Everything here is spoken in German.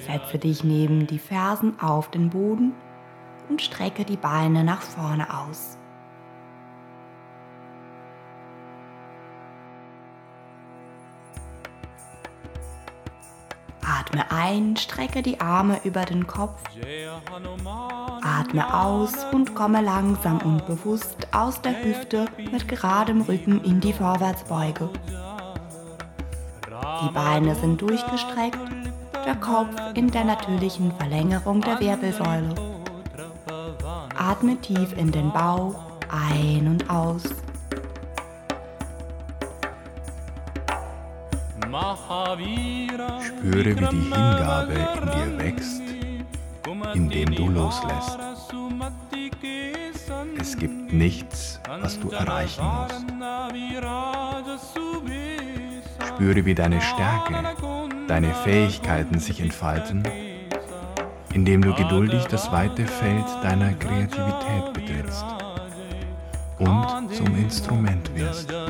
Setze dich neben die Fersen auf den Boden und strecke die Beine nach vorne aus. Atme ein, strecke die Arme über den Kopf. Atme aus und komme langsam und bewusst aus der Hüfte mit geradem Rücken in die Vorwärtsbeuge. Die Beine sind durchgestreckt, der Kopf in der natürlichen Verlängerung der Wirbelsäule. Atme tief in den Bauch, ein und aus. Spüre, wie die Hingabe in dir wächst, indem du loslässt. Es gibt nichts, was du erreichen musst. Spüre, wie deine Stärke, deine Fähigkeiten sich entfalten, indem du geduldig das weite Feld deiner Kreativität betrittst und zum Instrument wirst.